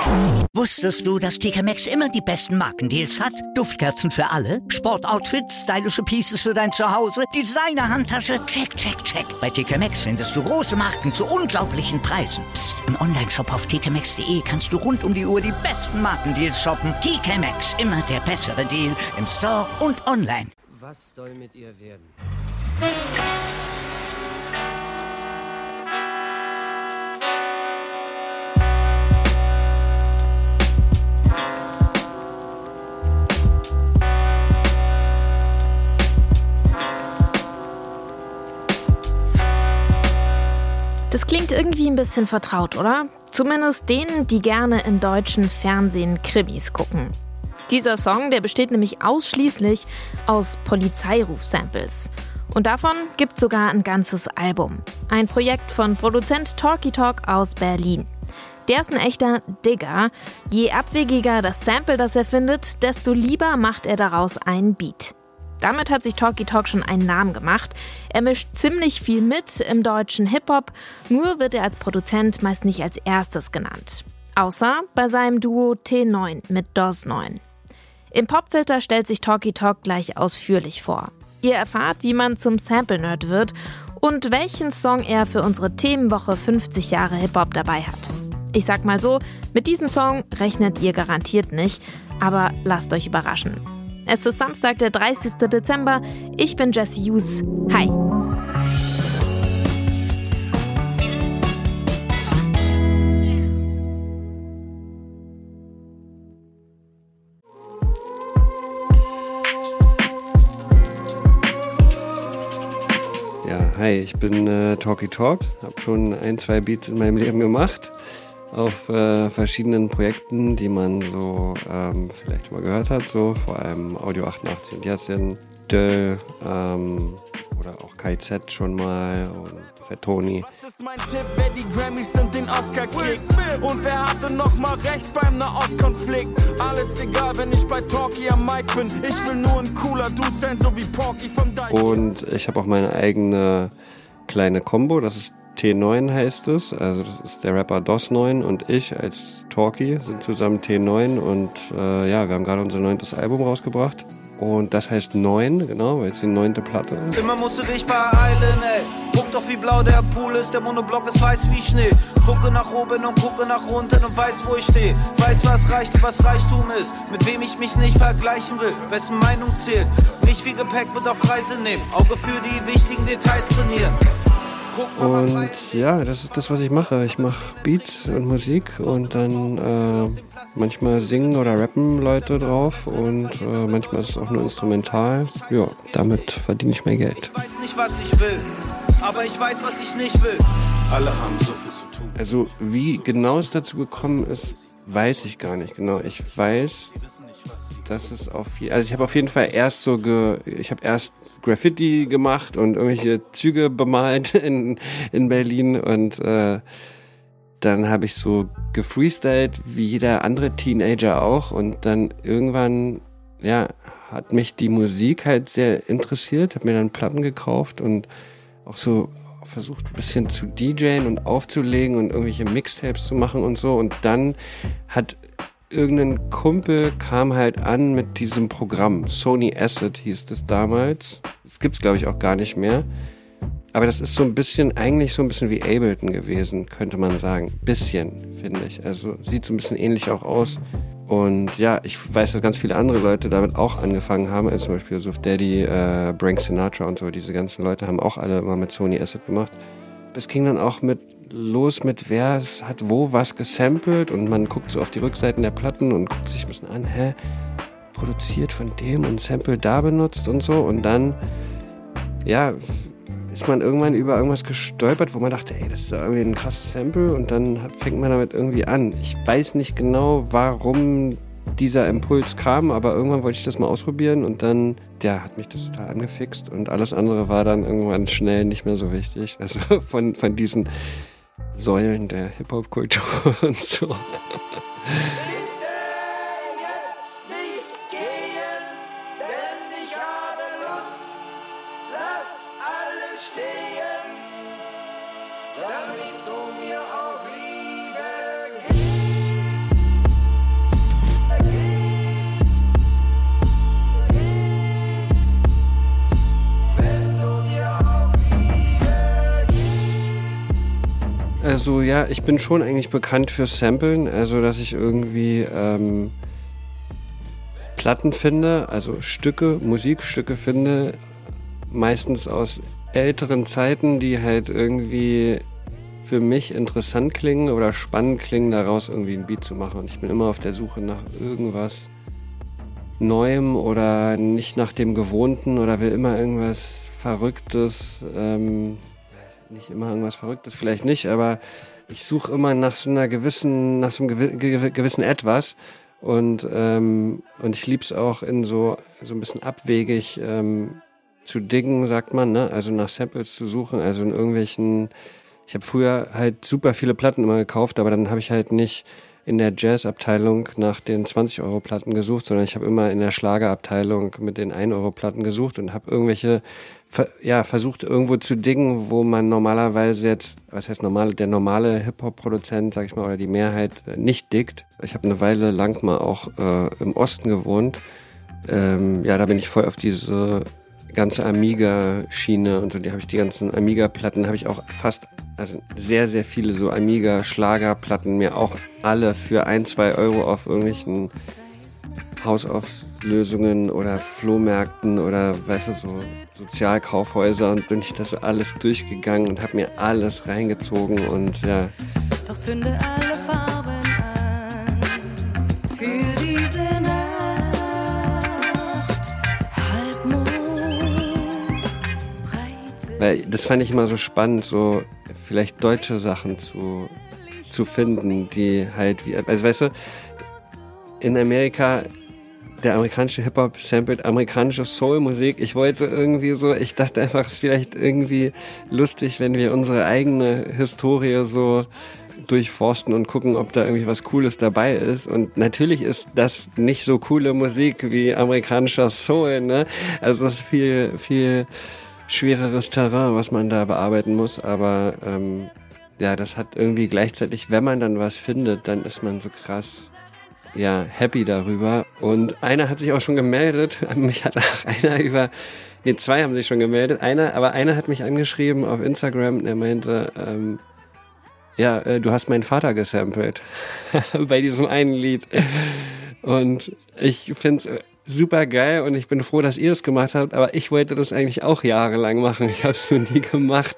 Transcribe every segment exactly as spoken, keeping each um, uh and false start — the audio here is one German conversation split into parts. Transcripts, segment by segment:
Wusstest du, dass T K Maxx immer die besten Markendeals hat? Duftkerzen für alle, Sportoutfits, stylische Pieces für dein Zuhause, Designer-Handtasche, check, check, check. Bei T K Maxx findest du große Marken zu unglaublichen Preisen. Psst. Im Onlineshop auf t k maxx punkt d e kannst du rund um die Uhr die besten Markendeals shoppen. T K Maxx, immer der bessere Deal im Store und online. Was soll mit ihr werden? Das klingt irgendwie ein bisschen vertraut, oder? Zumindest denen, die gerne im deutschen Fernsehen Krimis gucken. Dieser Song, der besteht nämlich ausschließlich aus Polizeiruf-Samples. Und davon gibt sogar ein ganzes Album. Ein Projekt von Produzent Talky Talk aus Berlin. Der ist ein echter Digger. Je abwegiger das Sample, das er findet, desto lieber macht er daraus einen Beat. Damit hat sich Talky Talk schon einen Namen gemacht. Er mischt ziemlich viel mit im deutschen Hip-Hop, nur wird er als Produzent meist nicht als erstes genannt. Außer bei seinem Duo T neun mit DOS neun. Im Popfilter stellt sich Talky Talk gleich ausführlich vor. Ihr erfahrt, wie man zum Sample-Nerd wird und welchen Song er für unsere Themenwoche fünfzig Jahre Hip-Hop dabei hat. Ich sag mal so, mit diesem Song rechnet ihr garantiert nicht, aber lasst euch überraschen. Es ist Samstag, der dreißigster Dezember. Ich bin Jessie Hughes. Hi. Ja, hi, ich bin äh, Talky Talk. Hab schon ein, zwei Beats in meinem Leben gemacht. Auf äh, verschiedenen Projekten, die man so ähm, vielleicht schon mal gehört hat, so vor allem Audio achtundachtzig und Yasin, Döll, ähm, oder auch K Z schon mal und Fat Tony. Was ist mein Tipp, wer die Grammys und den Oscar kriegt? Und wer hatte noch mal recht beim Nahostkonflikt? Alles egal, wenn ich bei Talky am Mic bin. Ich will nur ein cooler Dude sein, so wie Porky vom Deich. Und ich habe auch meine eigene kleine Combo, das ist T neun heißt es, also das ist der Rapper DOS neun und ich als Talky sind zusammen T neun und äh, ja, wir haben gerade unser neuntes Album rausgebracht und das heißt neun, genau, weil es die neunte Platte ist. Immer musst du dich beeilen, ey, guck doch wie blau der Pool ist, der Monoblock ist weiß wie Schnee. Gucke nach oben und gucke nach unten und weiß, wo ich stehe. Weiß, was reicht und was Reichtum ist, mit wem ich mich nicht vergleichen will, wessen Meinung zählt. Nicht viel Gepäck mit auf Reise nehmen, Auge für die wichtigen Details trainieren. Und ja, das ist das, was ich mache. Ich mache Beats und Musik und dann äh, manchmal singen oder rappen Leute drauf und äh, manchmal ist es auch nur instrumental. Ja, damit verdiene ich mein Geld. Ich weiß nicht, was ich will, aber ich weiß, was ich nicht will. Alle haben so viel zu tun. Also wie genau es dazu gekommen ist, weiß ich gar nicht genau. Ich weiß, dass es auf je- also ich habe auf jeden Fall erst so ge, ich habe erst Graffiti gemacht und irgendwelche Züge bemalt in, in Berlin und äh, dann habe ich so gefreestylt, wie jeder andere Teenager auch und dann irgendwann, ja, hat mich die Musik halt sehr interessiert, habe mir dann Platten gekauft und auch so versucht ein bisschen zu DJen und aufzulegen und irgendwelche Mixtapes zu machen und so und dann hat irgendein Kumpel kam halt an mit diesem Programm. Sony Acid hieß das damals. Das gibt's, glaube ich, auch gar nicht mehr. Aber das ist so ein bisschen, eigentlich so ein bisschen wie Ableton gewesen, könnte man sagen. Bisschen, finde ich. Also sieht so ein bisschen ähnlich auch aus. Und ja, ich weiß, dass ganz viele andere Leute damit auch angefangen haben. Also zum Beispiel Suf Daddy, äh, Frank Sinatra und so. Diese ganzen Leute haben auch alle immer mit Sony Acid gemacht. Es ging dann auch mit los mit, wer hat wo was gesampelt und man guckt so auf die Rückseiten der Platten und guckt sich ein bisschen an, hä, produziert von dem und Sample da benutzt und so und dann, ja, ist man irgendwann über irgendwas gestolpert, wo man dachte, ey, das ist irgendwie ein krasses Sample und dann fängt man damit irgendwie an. Ich weiß nicht genau, warum dieser Impuls kam, aber irgendwann wollte ich das mal ausprobieren und dann, ja, hat mich das total angefixt und alles andere war dann irgendwann schnell nicht mehr so wichtig. Also von, von diesen Säulen der Hip-Hop-Kultur und so. Also ja, ich bin schon eigentlich bekannt für Samplen, also dass ich irgendwie ähm, Platten finde, also Stücke, Musikstücke finde, meistens aus älteren Zeiten, die halt irgendwie für mich interessant klingen oder spannend klingen, daraus irgendwie ein Beat zu machen. Und ich bin immer auf der Suche nach irgendwas Neuem oder nicht nach dem Gewohnten oder will immer irgendwas Verrücktes, ähm, nicht immer irgendwas Verrücktes, vielleicht nicht, aber ich suche immer nach so einer gewissen, nach so einem gewi- gew- gewissen Etwas und, ähm, und ich lieb's auch in so, so ein bisschen abwegig ähm, zu diggen, sagt man, ne? Also nach Samples zu suchen, also in irgendwelchen, ich habe früher halt super viele Platten immer gekauft, aber dann habe ich halt nicht in der Jazz-Abteilung nach den zwanzig-Euro-Platten gesucht, sondern ich habe immer in der Schlagerabteilung mit den ein-Euro-Platten gesucht und habe irgendwelche, ja, versucht irgendwo zu diggen, wo man normalerweise jetzt, was heißt normal, der normale Hip-Hop-Produzent, sag ich mal, oder die Mehrheit nicht diggt. Ich habe eine Weile lang mal auch äh, im Osten gewohnt. Ähm, ja, da bin ich voll auf diese ganze Amiga-Schiene und so, die habe ich, die ganzen Amiga-Platten habe ich auch fast, also sehr, sehr viele so Amiga-Schlagerplatten mir auch alle für ein, zwei Euro auf irgendwelchen Hausauflösungen oder Flohmärkten oder, weißt du, so Sozialkaufhäuser und bin ich das so alles durchgegangen und habe mir alles reingezogen und ja. Doch zünde alle Farben an für diese Nacht. Halbmond, breite. Weil das fand ich immer so spannend, so vielleicht deutsche Sachen zu, zu finden, die halt wie, also weißt du, in Amerika, der amerikanische Hip-Hop samplet amerikanische Soul-Musik. Ich wollte irgendwie so, ich dachte einfach, es ist vielleicht irgendwie lustig, wenn wir unsere eigene Historie so durchforsten und gucken, ob da irgendwie was Cooles dabei ist. Und natürlich ist das nicht so coole Musik wie amerikanischer Soul, ne? Also es ist viel, viel schwereres Terrain, was man da bearbeiten muss. Aber ähm, ja, das hat irgendwie gleichzeitig, wenn man dann was findet, dann ist man so krass ja, happy darüber. Und einer hat sich auch schon gemeldet. Mich hat auch einer über, nee, zwei haben sich schon gemeldet. Einer, aber einer hat mich angeschrieben auf Instagram, der meinte, ähm, ja, äh, du hast meinen Vater gesampelt. Bei diesem einen Lied. Und ich find's super geil und ich bin froh, dass ihr das gemacht habt, aber ich wollte das eigentlich auch jahrelang machen. Ich habe es nur nie gemacht.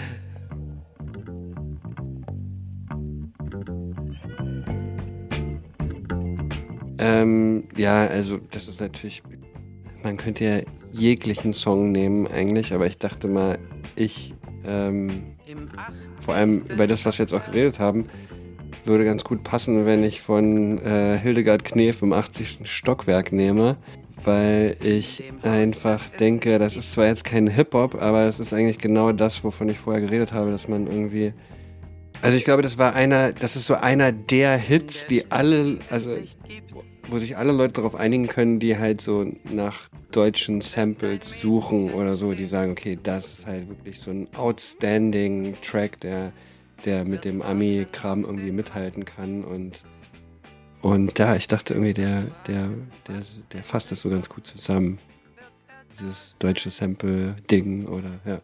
Ähm, ja, also das ist natürlich, man könnte ja jeglichen Song nehmen eigentlich, aber ich dachte mal, ich, ähm, vor allem über das, was wir jetzt auch geredet haben, würde ganz gut passen, wenn ich von äh, Hildegard Knef im achtzigsten Stockwerk nehme, weil ich einfach denke, das ist zwar jetzt kein Hip-Hop, aber es ist eigentlich genau das, wovon ich vorher geredet habe, dass man irgendwie, also ich glaube, das war einer, das ist so einer der Hits, die alle, also wo sich alle Leute darauf einigen können, die halt so nach deutschen Samples suchen oder so, die sagen, okay, das ist halt wirklich so ein outstanding Track, der, der mit dem Ami-Kram irgendwie mithalten kann und und ja, ich dachte irgendwie, der, der, der, der fasst das so ganz gut zusammen. Dieses deutsche Sample-Ding oder ja.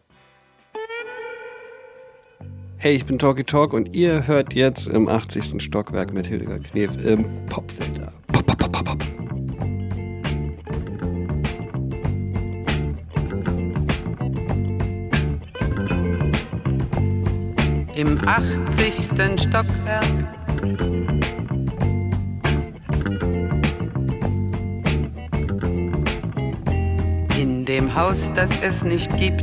Hey, ich bin Talky Talk und ihr hört jetzt im achtzigsten Stockwerk mit Hildegard Knef im Popfilter. Pop, pop, pop, pop, pop. Im achtzigsten Stockwerk in dem Haus, das es nicht gibt,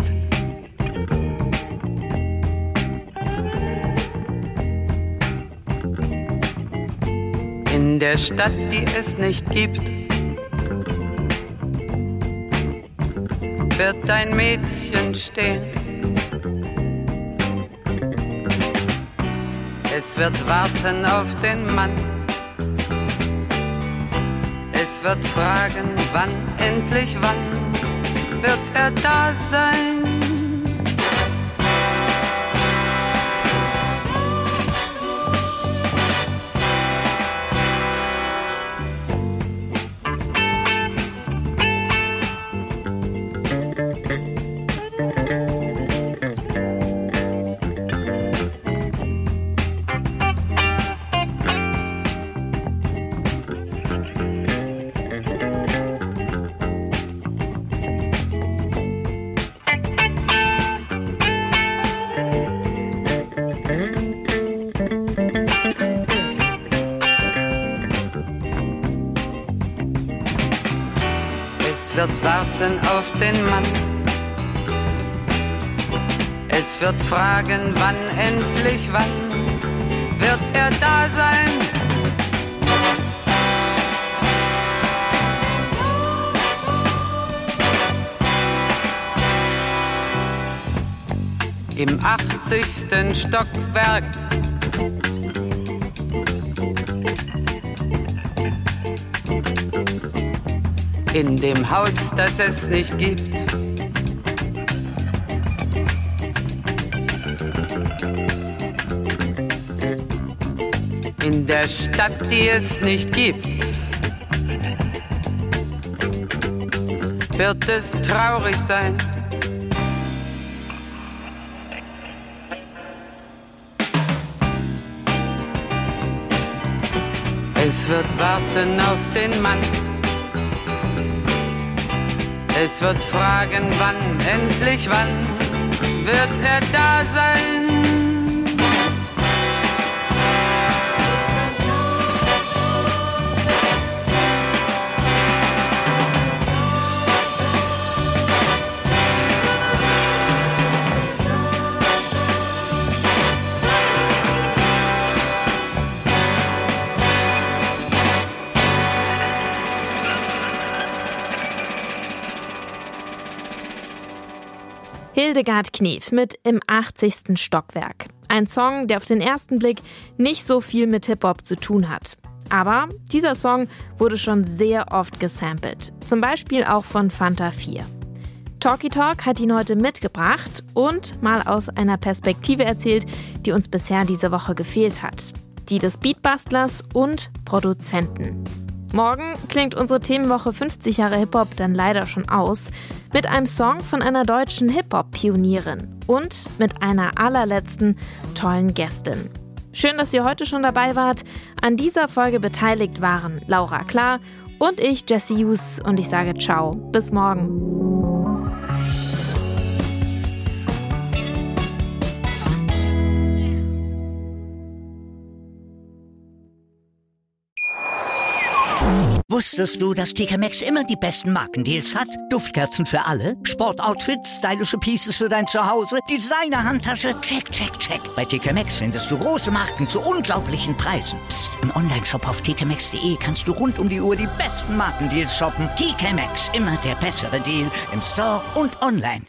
in der Stadt, die es nicht gibt, wird ein Mädchen stehen. Es wird warten auf den Mann. Es wird fragen, wann, endlich wann wird er da sein. Es wird warten auf den Mann. Es wird fragen, wann, endlich wann wird er da sein? Im achtzigsten Stockwerk in dem Haus, das es nicht gibt. In der Stadt, die es nicht gibt, wird es traurig sein. Es wird warten auf den Mann. Es wird fragen, wann, endlich wann wird er da sein? Hildegard Knef mit Im achtzigsten Stockwerk. Ein Song, der auf den ersten Blick nicht so viel mit Hip-Hop zu tun hat. Aber dieser Song wurde schon sehr oft gesampelt. Zum Beispiel auch von Fanta vier. Talkie Talk hat ihn heute mitgebracht und mal aus einer Perspektive erzählt, die uns bisher diese Woche gefehlt hat. Die des Beatbustlers und Produzenten. Morgen klingt unsere Themenwoche fünfzig Jahre Hip-Hop dann leider schon aus, mit einem Song von einer deutschen Hip-Hop-Pionierin und mit einer allerletzten tollen Gästin. Schön, dass ihr heute schon dabei wart. An dieser Folge beteiligt waren Laura Klar und ich, Jessie Hughes, und ich sage ciao, bis morgen. Wusstest du, dass T K Maxx immer die besten Markendeals hat? Duftkerzen für alle, Sportoutfits, stylische Pieces für dein Zuhause, Designer-Handtasche, check, check, check. Bei T K Maxx findest du große Marken zu unglaublichen Preisen. Psst. Im Onlineshop auf t k maxx punkt d e kannst du rund um die Uhr die besten Markendeals shoppen. T K Maxx, immer der bessere Deal im Store und online.